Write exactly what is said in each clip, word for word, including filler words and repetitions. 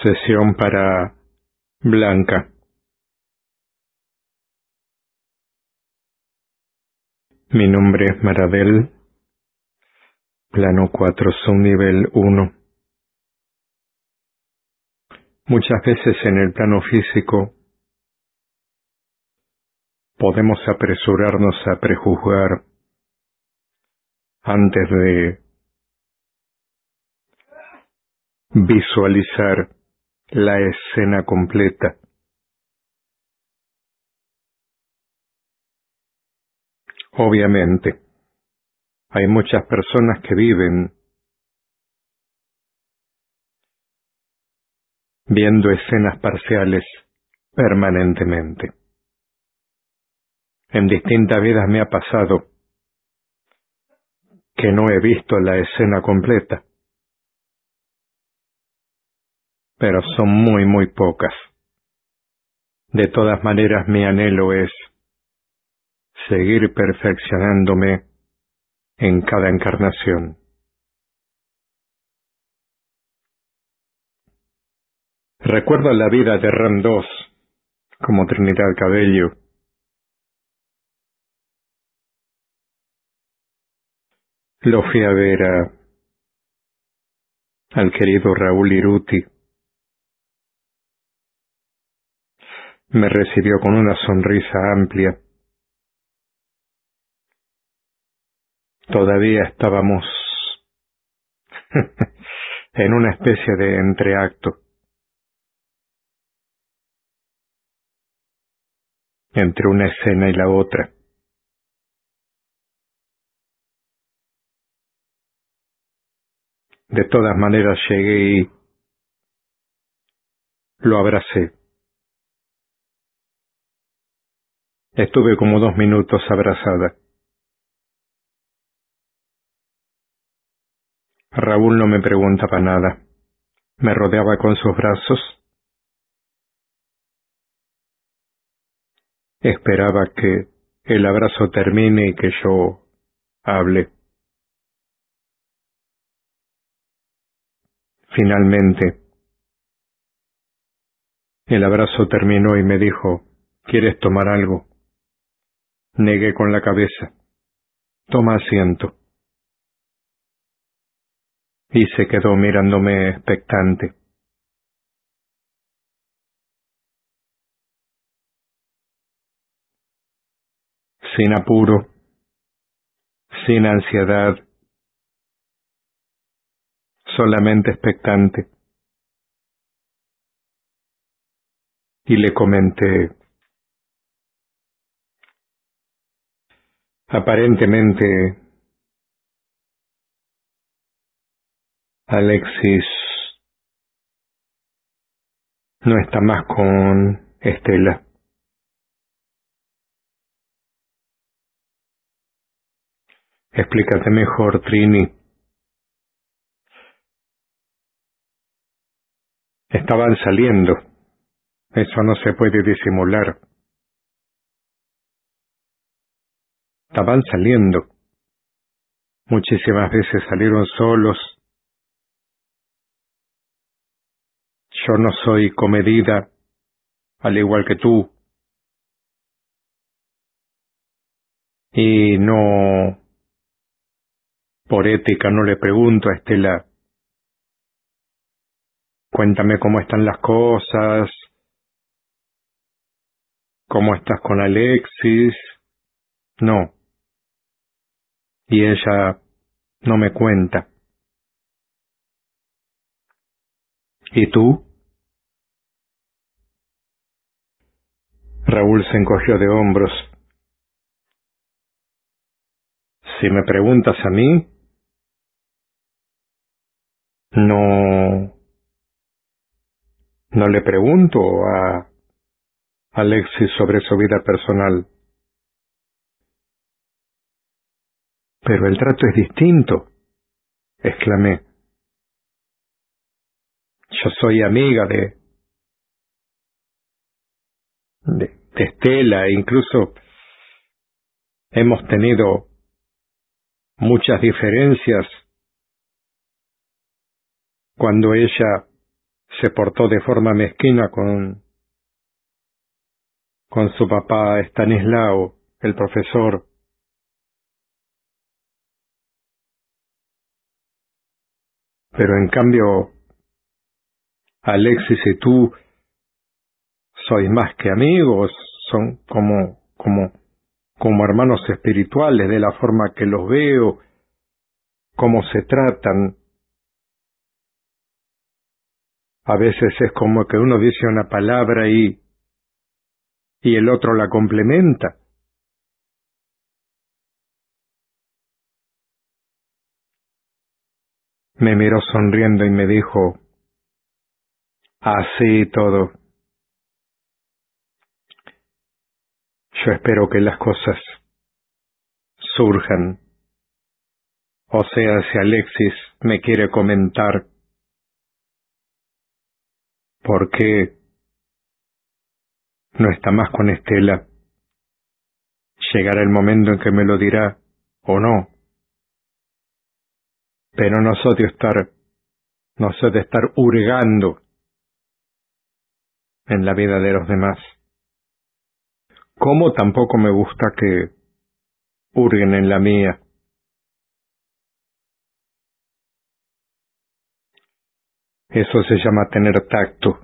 Sesión para Blanca. Mi nombre es Marabel, plano cuatro, subnivel uno. Muchas veces en el plano físico podemos apresurarnos a prejuzgar antes de visualizar la escena completa. Obviamente, hay muchas personas que viven viendo escenas parciales permanentemente. En distintas vidas me ha pasado que no he visto la escena completa, pero son muy, muy pocas. De todas maneras, mi anhelo es seguir perfeccionándome en cada encarnación. Recuerdo la vida de Ram dos como Trinidad Cabello. Lo fui a ver a, al querido Raúl Iruti. Me recibió con una sonrisa amplia. Todavía estábamos en una especie de entreacto entre una escena y la otra. De todas maneras llegué y lo abracé. Estuve como dos minutos abrazada. Raúl no me preguntaba nada. Me rodeaba con sus brazos. Esperaba que el abrazo termine y que yo hable. Finalmente, el abrazo terminó y me dijo, ¿quieres tomar algo? Negué con la cabeza. Toma asiento. Y se quedó mirándome expectante. Sin apuro, sin ansiedad, solamente expectante. Y le comenté, aparentemente, Alexis no está más con Estela. Explícate mejor, Trini. Estaban saliendo. Eso no se puede disimular. Estaban saliendo. Muchísimas veces salieron solos. Yo no soy comedida, al igual que tú. Y no, por ética, no le pregunto a Estela, cuéntame cómo están las cosas, cómo estás con Alexis. No. Y ella no me cuenta. ¿Y tú? Raúl se encogió de hombros. Si me preguntas a mí, no, no le pregunto a Alexis sobre su vida personal. Pero el trato es distinto, exclamé. Yo soy amiga de, de, de Estela e incluso hemos tenido muchas diferencias cuando ella se portó de forma mezquina con, con su papá Estanislao, el profesor. Pero en cambio, Alexis y tú sois más que amigos, son como, como, como hermanos espirituales, de la forma que los veo, cómo se tratan. A veces es como que uno dice una palabra y, y el otro la complementa. Me miró sonriendo y me dijo, así todo. Yo espero que las cosas surjan. O sea, si Alexis me quiere comentar por qué no está más con Estela, llegará el momento en que me lo dirá o no. Pero no soy de estar, no soy de estar hurgando en la vida de los demás. Como tampoco me gusta que hurguen en la mía. Eso se llama tener tacto.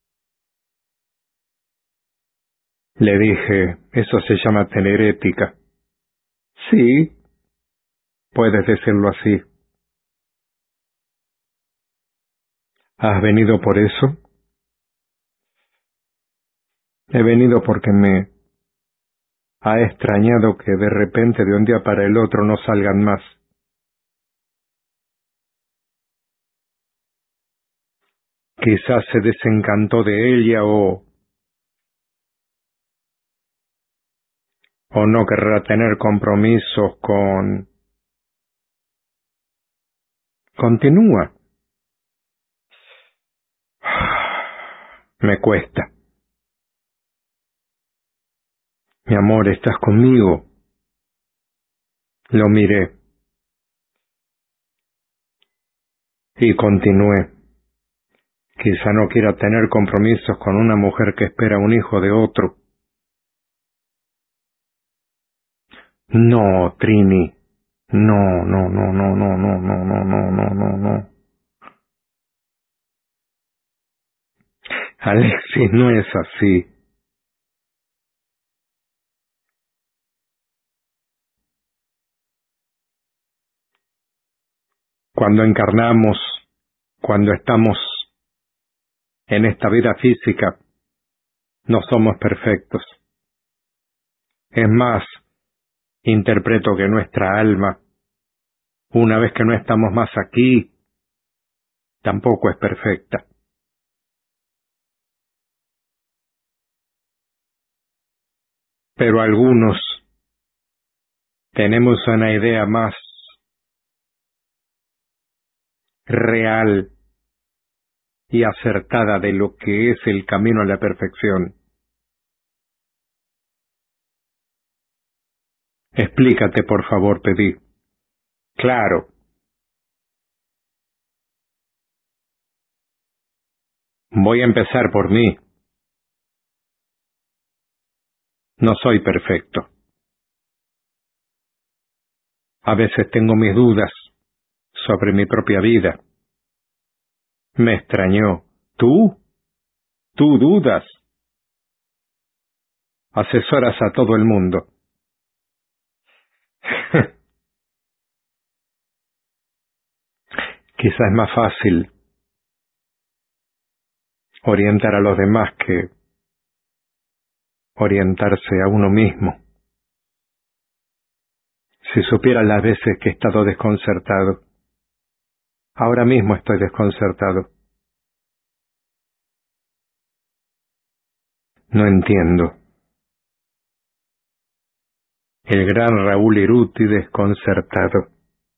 Le dije, eso se llama tener ética. Sí, puedes decirlo así. ¿Has venido por eso? He venido porque me ha extrañado que de repente de un día para el otro no salgan más. Quizás se desencantó de ella o, o no querrá tener compromisos con... Continúa. Me cuesta. Mi amor, ¿estás conmigo? Lo miré y continué. Quizá no quiera tener compromisos con una mujer que espera un hijo de otro. No, Trini. No, no, no, no, no, no, no, no, no, no, no, no. Alexis, no es así. Cuando encarnamos, cuando estamos en esta vida física, no somos perfectos. Es más, interpreto que nuestra alma, una vez que no estamos más aquí, tampoco es perfecta. Pero algunos tenemos una idea más real y acertada de lo que es el camino a la perfección. Explícate, por favor, pedí. Claro. Voy a empezar por mí. No soy perfecto. A veces tengo mis dudas sobre mi propia vida. Me extrañó. ¿Tú? ¿Tú dudas? Asesoras a todo el mundo. Quizás es más fácil orientar a los demás que orientarse a uno mismo. Si supieras las veces que he estado desconcertado. Ahora mismo estoy desconcertado. No entiendo. El gran Raúl Iruti desconcertado.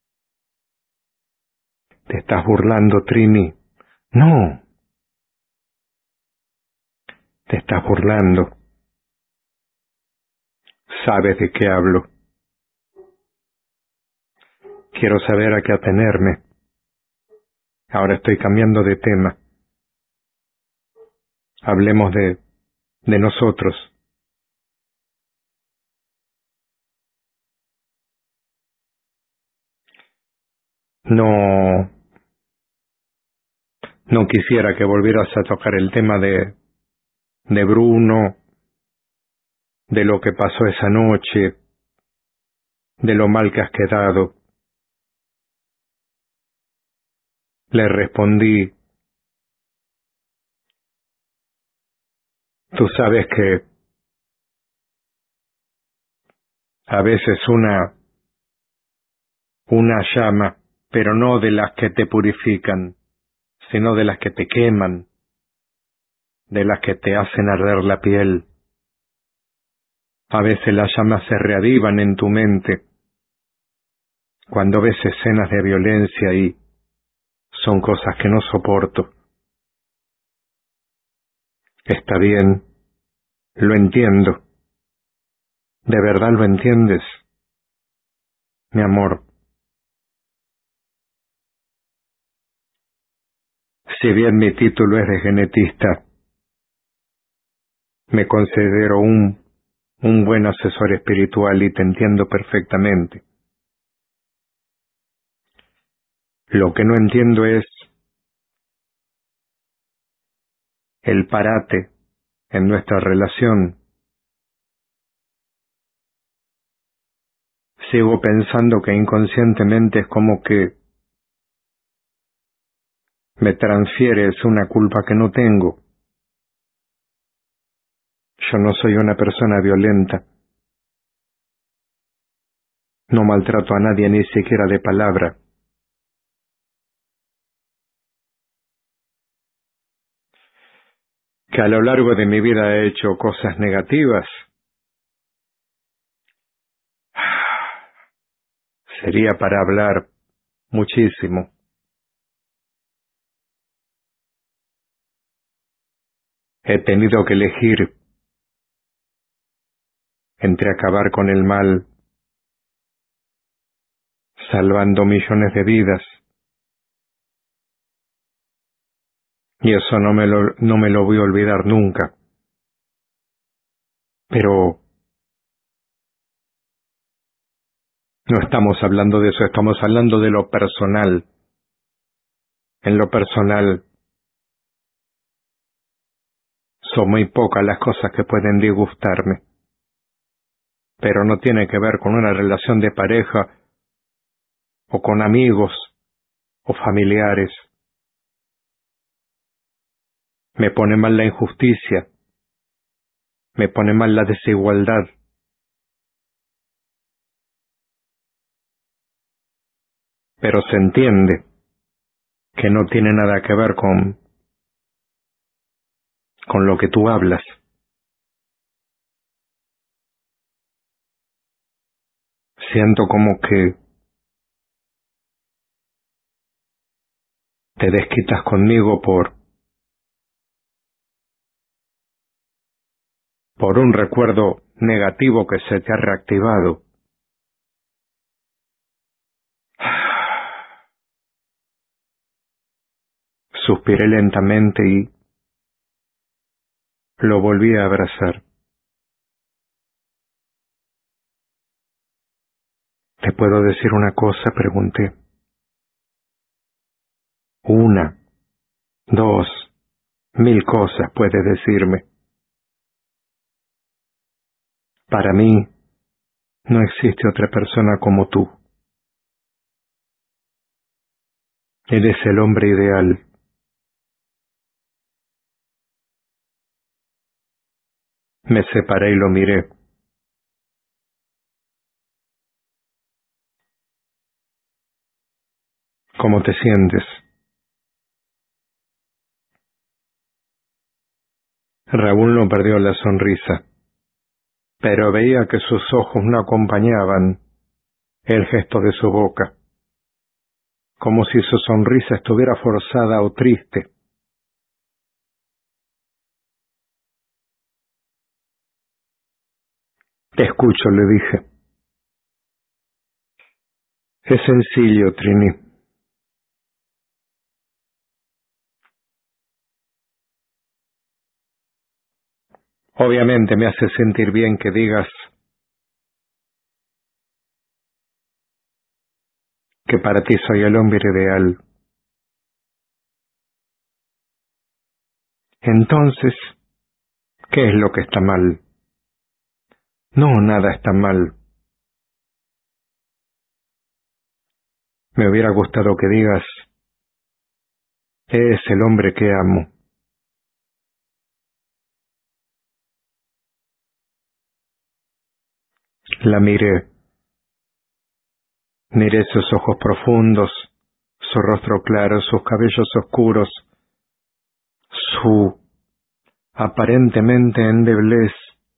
¿Te estás burlando, Trini? No. Te estás burlando. Sabes de qué hablo. Quiero saber a qué atenerme. Ahora estoy cambiando de tema. Hablemos de, de nosotros. No, no quisiera que volvieras a tocar el tema de, de Bruno, de lo que pasó esa noche, de lo mal que has quedado. Le respondí, tú sabes que a veces una, una llama, pero no de las que te purifican, sino de las que te queman, de las que te hacen arder la piel. A veces las llamas se reavivan en tu mente cuando ves escenas de violencia y son cosas que no soporto. Está bien, lo entiendo. ¿De verdad lo entiendes? Mi amor, si bien mi título es de genetista, me considero un, un buen asesor espiritual y te entiendo perfectamente. Lo que no entiendo es el parate en nuestra relación. Sigo pensando que inconscientemente es como que me transfieres una culpa que no tengo. Yo no soy una persona violenta. No maltrato a nadie ni siquiera de palabra. Que a lo largo de mi vida he hecho cosas negativas. Sería para hablar muchísimo. He tenido que elegir entre acabar con el mal, salvando millones de vidas, y eso no me lo, no me lo voy a olvidar nunca. Pero no estamos hablando de eso, estamos hablando de lo personal. En lo personal, son muy pocas las cosas que pueden disgustarme, pero no tiene que ver con una relación de pareja, o con amigos, o familiares. Me pone mal la injusticia, me pone mal la desigualdad. Pero se entiende que no tiene nada que ver con, con lo que tú hablas. Siento como que te desquitas conmigo por, por un recuerdo negativo que se te ha reactivado. Suspiré lentamente y lo volví a abrazar. ¿Te puedo decir una cosa?, pregunté. Una, dos, mil cosas puedes decirme. Para mí, no existe otra persona como tú. Eres el hombre ideal. Me separé y lo miré. ¿Cómo te sientes? Raúl no perdió la sonrisa, pero veía que sus ojos no acompañaban el gesto de su boca, como si su sonrisa estuviera forzada o triste. Te escucho, le dije. Es sencillo, Trini. Obviamente me hace sentir bien que digas que para ti soy el hombre ideal. Entonces, ¿qué es lo que está mal? No, nada está mal. Me hubiera gustado que digas, es el hombre que amo. La miré. Miré sus ojos profundos, su rostro claro, sus cabellos oscuros, su aparentemente endeblez,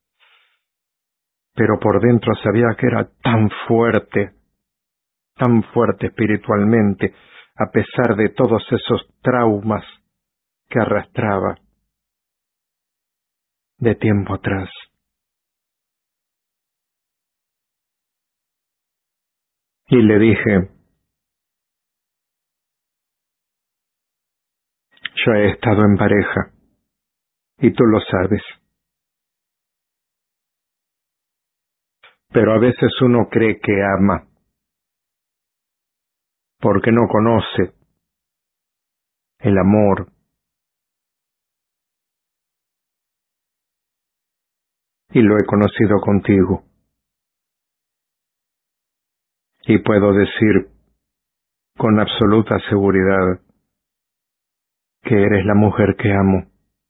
pero por dentro sabía que era tan fuerte, tan fuerte espiritualmente, a pesar de todos esos traumas que arrastraba de tiempo atrás. Y le dije, yo he estado en pareja, y tú lo sabes. Pero a veces uno cree que ama, porque no conoce el amor. Y lo he conocido contigo. Y puedo decir con absoluta seguridad que eres la mujer que amo.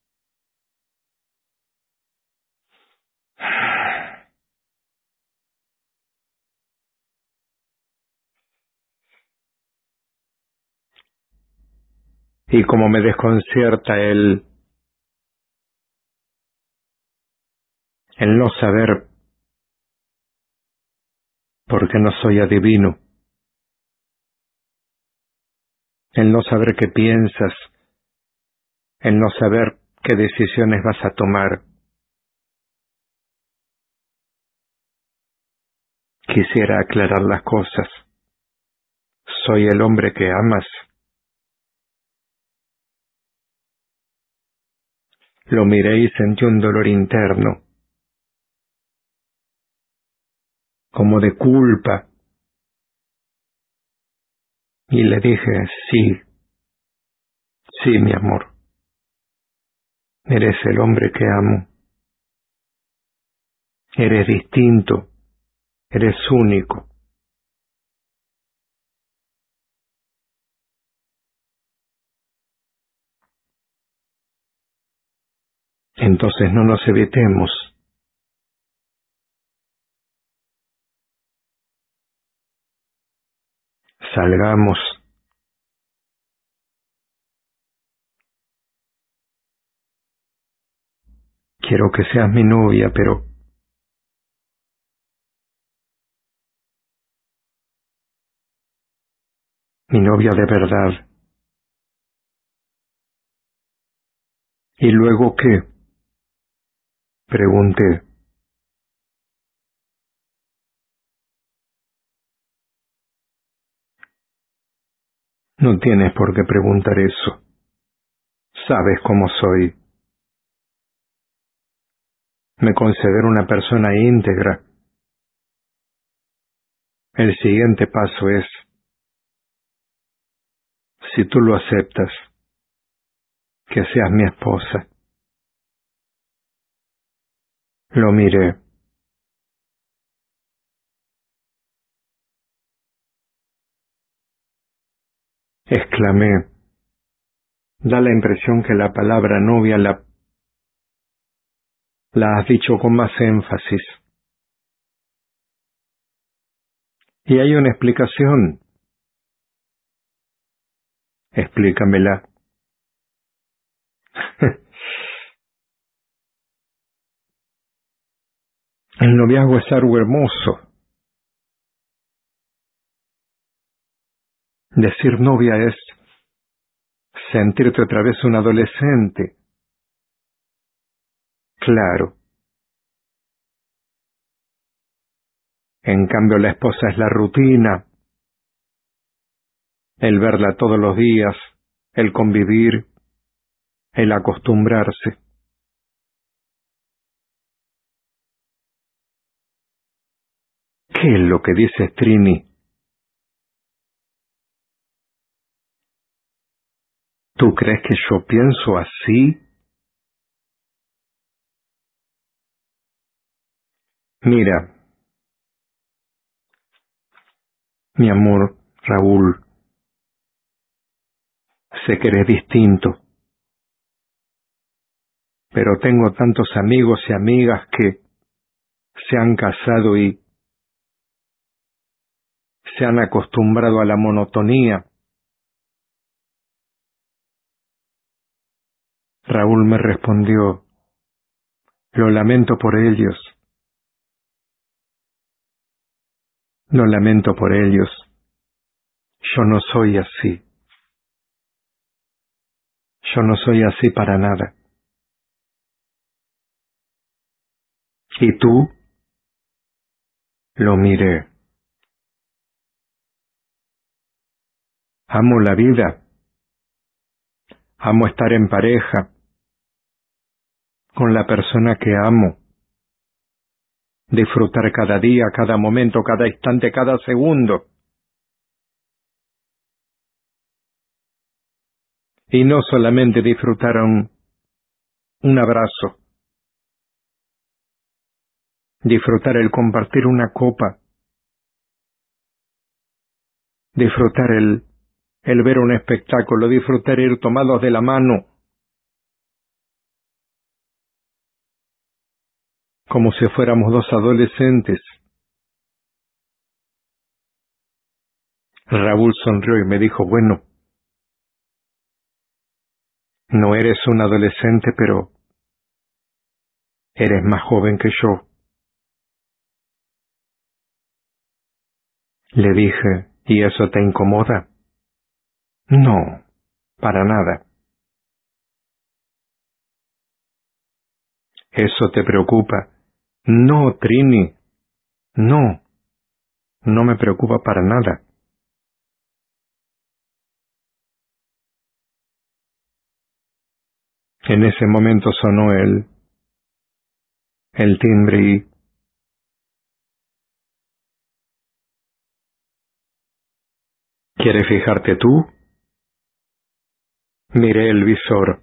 Y como me desconcierta el, el no saber, porque no soy adivino, el no saber qué piensas, el no saber qué decisiones vas a tomar. Quisiera aclarar las cosas. ¿Soy el hombre que amas? Lo miré y sentí un dolor interno, como de culpa, y le dije, sí, sí, mi amor, eres el hombre que amo, eres distinto, eres único. Entonces no nos evitemos. Salgamos. Quiero que seas mi novia, pero mi novia de verdad. ¿Y luego qué? Pregunté. No tienes por qué preguntar eso. Sabes cómo soy. Me considero una persona íntegra. El siguiente paso es, si tú lo aceptas, que seas mi esposa. Lo miré. Exclamé. Da la impresión que la palabra novia la, la has dicho con más énfasis. Y hay una explicación. Explícamela. El noviazgo es algo hermoso. Decir novia es sentirte otra vez un adolescente. Claro. En cambio, la esposa es la rutina, el verla todos los días, el convivir, el acostumbrarse. ¿Qué es lo que dices, Trini? ¿Tú crees que yo pienso así? Mira, mi amor, Raúl, sé que eres distinto, pero tengo tantos amigos y amigas que se han casado y se han acostumbrado a la monotonía. Raúl me respondió, lo lamento por ellos, lo lamento por ellos. Yo no soy así. Yo no soy así para nada. ¿Y tú? Lo miré. Amo la vida. Amo estar en pareja con la persona que amo. Disfrutar cada día, cada momento, cada instante, cada segundo. Y no solamente disfrutar un, un abrazo. Disfrutar el compartir una copa. Disfrutar el, el ver un espectáculo. Disfrutar ir tomados de la mano. Como si fuéramos dos adolescentes. Raúl sonrió y me dijo, bueno, no eres un adolescente, pero eres más joven que yo. Le dije, ¿y eso te incomoda? No, para nada. ¿Eso te preocupa? No, Trini, no, no me preocupa para nada. En ese momento sonó el, el timbre y... ¿Quieres fijarte tú? Miré el visor.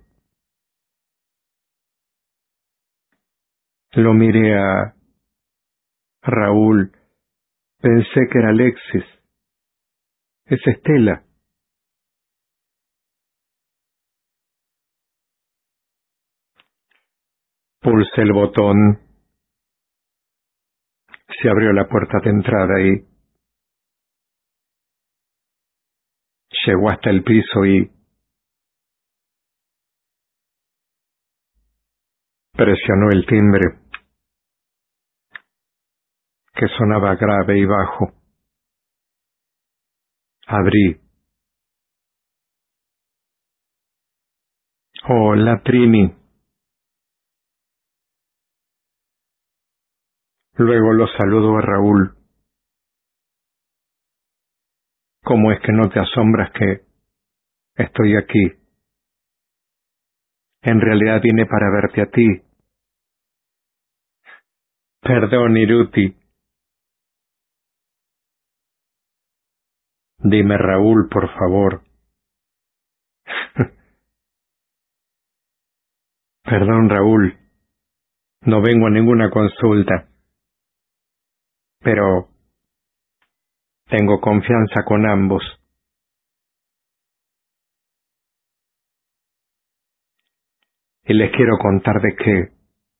Lo miré a Raúl. Pensé que era Alexis. Es Estela. Pulsé el botón. Se abrió la puerta de entrada y llegó hasta el piso y presionó el timbre, que sonaba grave y bajo. Abrí. Hola, Trini. Luego lo saludó a Raúl. ¿Cómo es que no te asombras que estoy aquí? En realidad vine para verte a ti. Perdón, Iruti. Dime, Raúl, por favor. Perdón, Raúl. No vengo a ninguna consulta. Pero tengo confianza con ambos. Y les quiero contar de que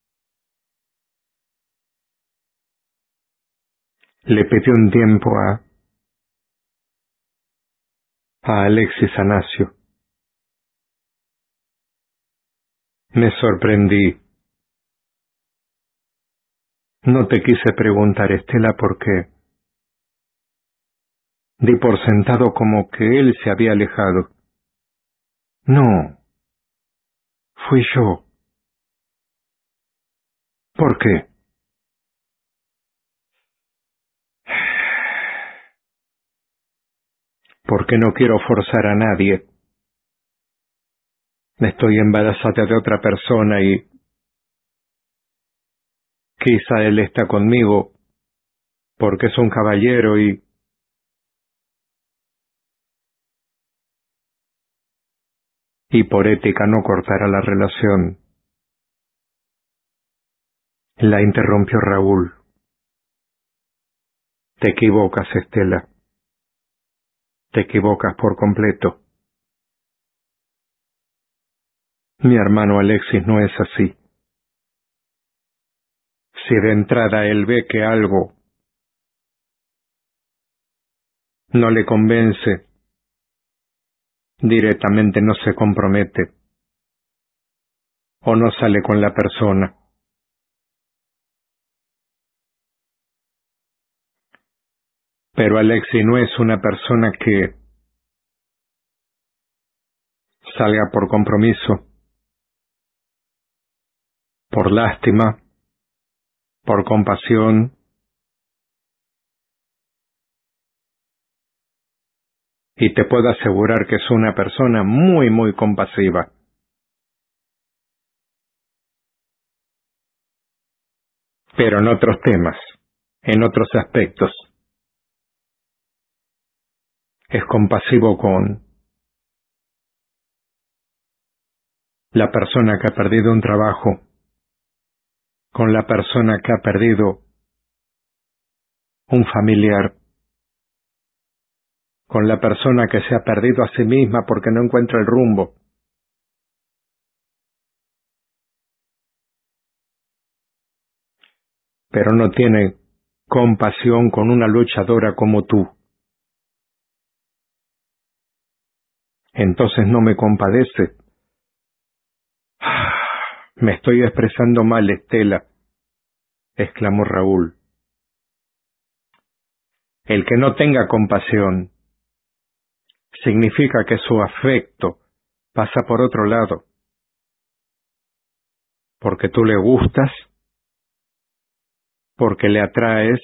le pedí un tiempo a, a Alexis Anasio. Me sorprendí. No te quise preguntar, Estela, porque di por sentado como que él se había alejado. No, fui yo. ¿Por qué? Porque no quiero forzar a nadie. Estoy embarazada de otra persona y quizá él está conmigo, porque es un caballero y... y por ética no cortará la relación. La interrumpió Raúl. Te equivocas, Estela. Te equivocas por completo. Mi hermano Alexis no es así. Si de entrada él ve que algo no le convence, directamente no se compromete o no sale con la persona. Pero Alexis no es una persona que salga por compromiso, por lástima, por compasión, y te puedo asegurar que es una persona muy, muy compasiva. Pero en otros temas, en otros aspectos, es compasivo con la persona que ha perdido un trabajo, con la persona que ha perdido un familiar, con la persona que se ha perdido a sí misma porque no encuentra el rumbo. Pero no tiene compasión con una luchadora como tú. Entonces no me compadece. Me estoy expresando mal, Estela, exclamó Raúl. El que no tenga compasión significa que su afecto pasa por otro lado, porque tú le gustas, porque le atraes.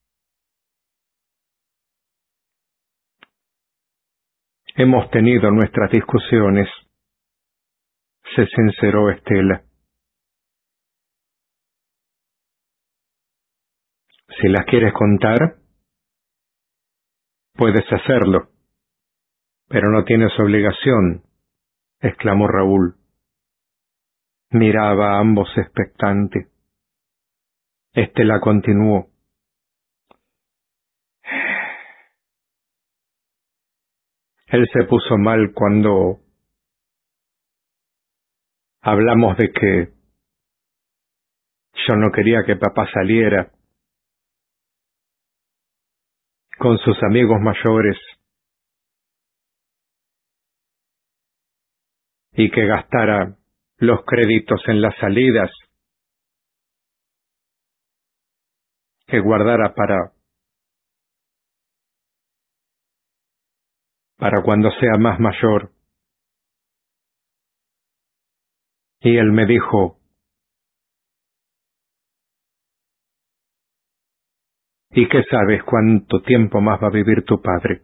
Hemos tenido nuestras discusiones, se sinceró Estela. Si las quieres contar, puedes hacerlo, pero no tienes obligación, exclamó Raúl. Miraba a ambos expectante. Estela continuó. Él se puso mal cuando hablamos de que yo no quería que papá saliera con sus amigos mayores y que gastara los créditos en las salidas, que guardara para para cuando sea más mayor. Y él me dijo, ¿y qué sabes cuánto tiempo más va a vivir tu padre?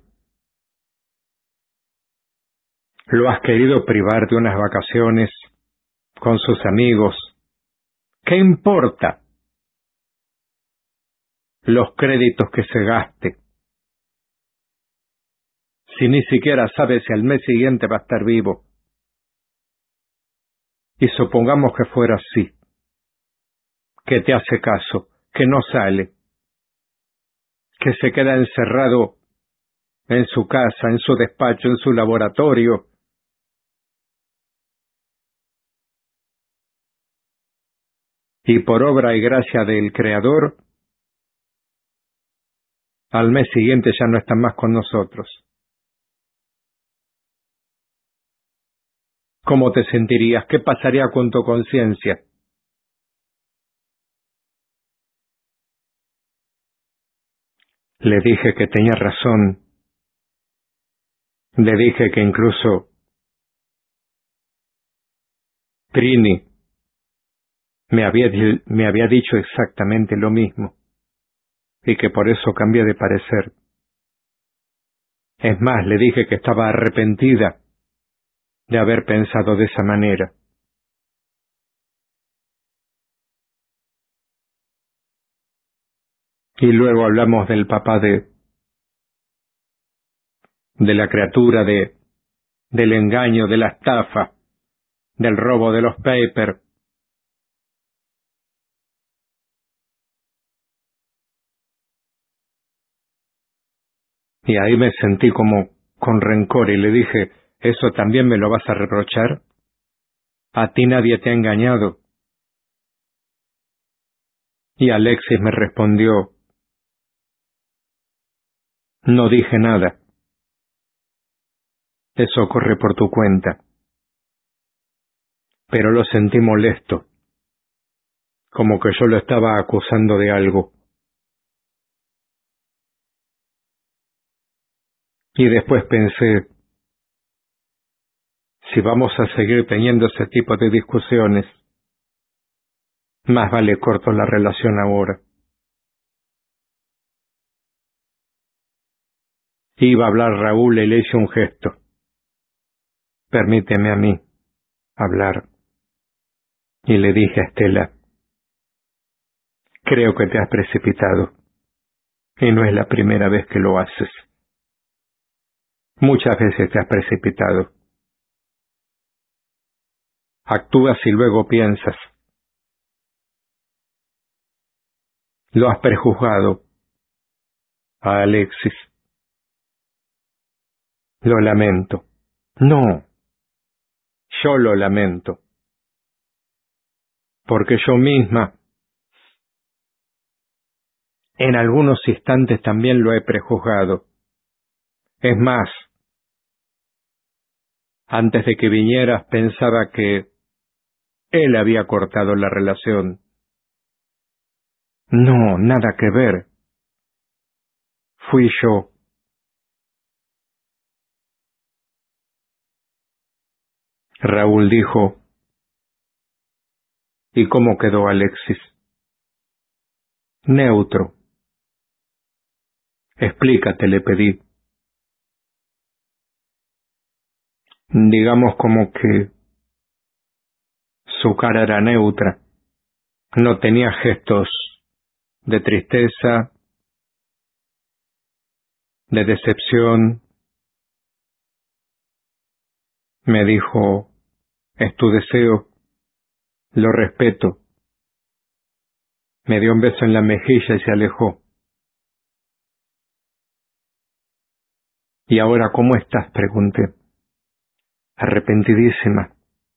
¿Lo has querido privar de unas vacaciones con sus amigos? ¿Qué importa los créditos que se gaste si ni siquiera sabe si al mes siguiente va a estar vivo? Y supongamos que fuera así, que te hace caso, que no sale, que se queda encerrado en su casa, en su despacho, en su laboratorio. Y por obra y gracia del Creador, al mes siguiente ya no está más con nosotros. ¿Cómo te sentirías? ¿Qué pasaría con tu conciencia? Le dije que tenía razón. Le dije que incluso Trini me había, me había dicho exactamente lo mismo, y que por eso cambié de parecer. Es más, le dije que estaba arrepentida de haber pensado de esa manera. Y luego hablamos del papá de, de la criatura, de, del engaño, de la estafa, del robo de los papers. Y ahí me sentí como con rencor y le dije, ¿eso también me lo vas a reprochar? A ti nadie te ha engañado. Y Alexis me respondió, no dije nada. Eso corre por tu cuenta. Pero lo sentí molesto, como que yo lo estaba acusando de algo. Y después pensé, si vamos a seguir teniendo ese tipo de discusiones, más vale corto la relación ahora. Iba a hablar Raúl y le hice un gesto. Permíteme a mí hablar. Y le dije a Estela, creo que te has precipitado, y no es la primera vez que lo haces. Muchas veces te has precipitado. Actúas y luego piensas. Lo has prejuzgado a Alexis. Lo lamento. No, yo lo lamento. Porque yo misma, en algunos instantes también lo he prejuzgado. Es más, antes de que vinieras pensaba que él había cortado la relación. No, nada que ver. Fui yo. Raúl dijo, ¿y cómo quedó Alexis? Neutro. Explícate, le pedí. Digamos como que su cara era neutra. No tenía gestos de tristeza, de decepción. Me dijo, es tu deseo, lo respeto. Me dio un beso en la mejilla y se alejó. ¿Y ahora cómo estás?, pregunté. Arrepentidísima.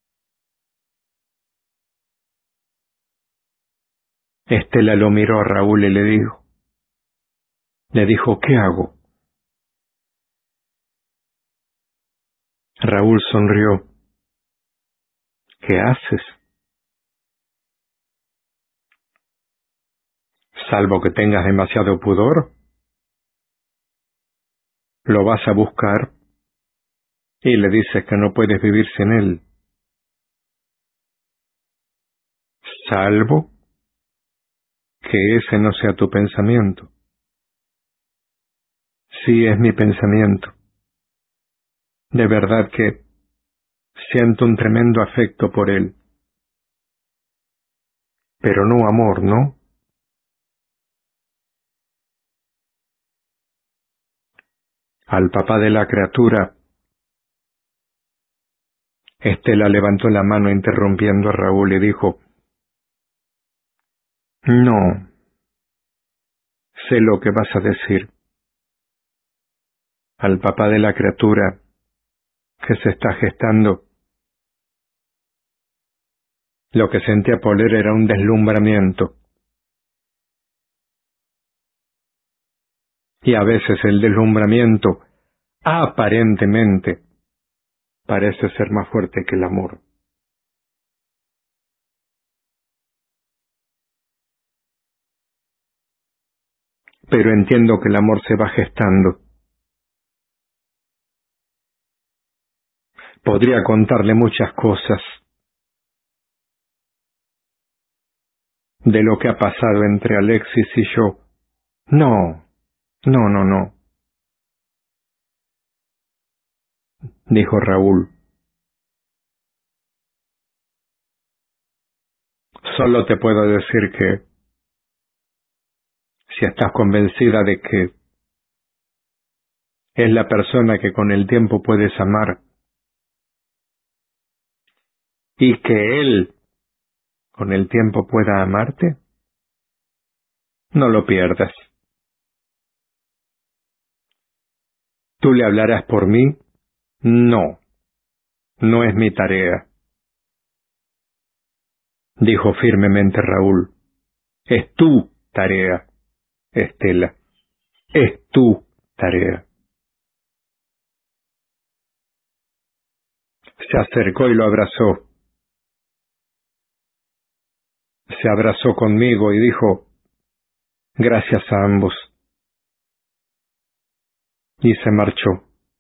Estela lo miró a Raúl y le dijo, le dijo, ¿qué hago? Raúl sonrió. ¿Qué haces? Salvo que tengas demasiado pudor, lo vas a buscar y le dices que no puedes vivir sin él. Salvo que ese no sea tu pensamiento. Sí, es mi pensamiento. De verdad que siento un tremendo afecto por él. Pero no amor, ¿no? Al papá de la criatura, Estela levantó la mano interrumpiendo a Raúl y dijo, no, sé lo que vas a decir. Al papá de la criatura que se está gestando, lo que sentía por él era un deslumbramiento. Y a veces el deslumbramiento, aparentemente, parece ser más fuerte que el amor. Pero entiendo que el amor se va gestando. Podría contarle muchas cosas de lo que ha pasado entre Alexis y yo. No, no, no, no, dijo Raúl. Solo te puedo decir que Si estás convencida de que es la persona que con el tiempo puedes amar y que él con el tiempo pueda amarte, no lo pierdas. ¿Tú le hablarás por mí? No, no es mi tarea, dijo firmemente Raúl. Es tu tarea, Estela. Es tu tarea. Se acercó y lo abrazó. Se abrazó conmigo y dijo, gracias a ambos. Y se marchó.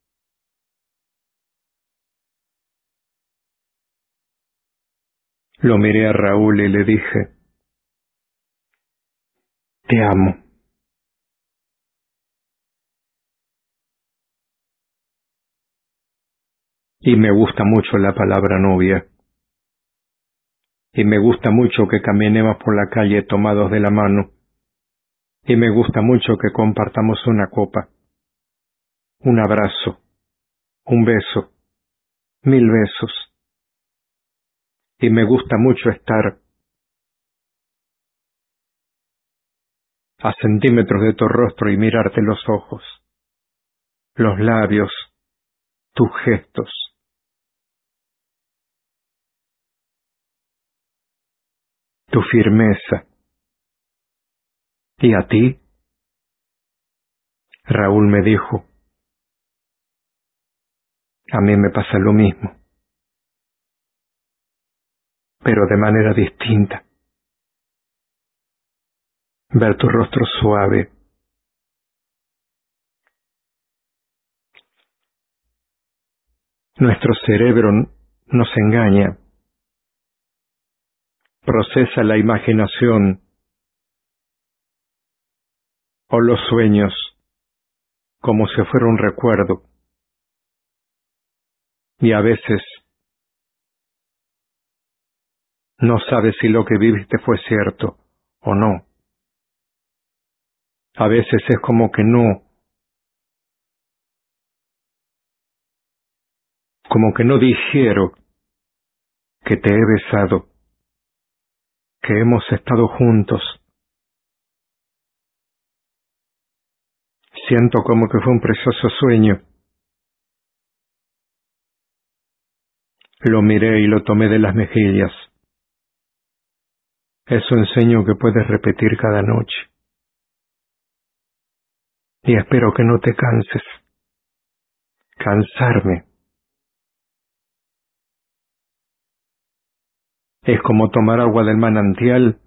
Lo miré a Raúl y le dije, te amo. Y me gusta mucho la palabra novia. Y me gusta mucho que caminemos por la calle tomados de la mano. Y me gusta mucho que compartamos una copa, un abrazo, un beso, mil besos. Y me gusta mucho estar a centímetros de tu rostro y mirarte los ojos, los labios, tus gestos. Tu firmeza. ¿Y a ti? Raúl me dijo, a mí me pasa lo mismo, pero de manera distinta. Ver tu rostro suave, nuestro cerebro nos engaña, procesa la imaginación o los sueños como si fuera un recuerdo, y a veces no sabes si lo que viviste fue cierto o no. A veces es como que no, como que no digiero que te he besado, que hemos estado juntos. Siento como que fue un precioso sueño. Lo miré y lo tomé de las mejillas. Es un sueño que puedes repetir cada noche. Y espero que no te canses. Cansarme es como tomar agua del manantial,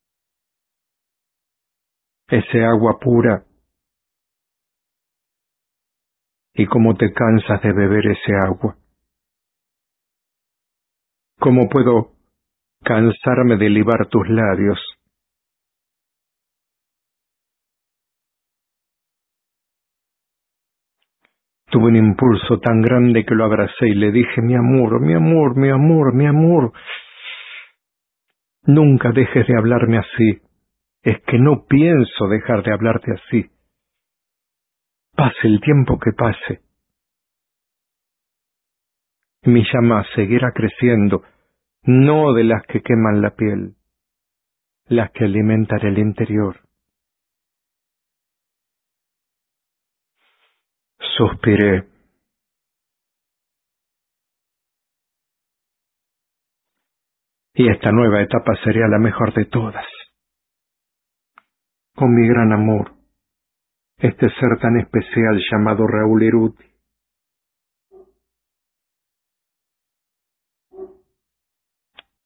ese agua pura, y cómo te cansas de beber ese agua. ¿Cómo puedo cansarme de libar tus labios? Tuve un impulso tan grande que lo abracé y le dije, mi amor, mi amor, mi amor, mi amor, nunca dejes de hablarme así. Es que no pienso dejar de hablarte así. Pase el tiempo que pase. Mi llama seguirá creciendo, no de las que queman la piel, las que alimentan el interior. Suspiré. Y esta nueva etapa sería la mejor de todas. Con mi gran amor, este ser tan especial llamado Raúl Erut,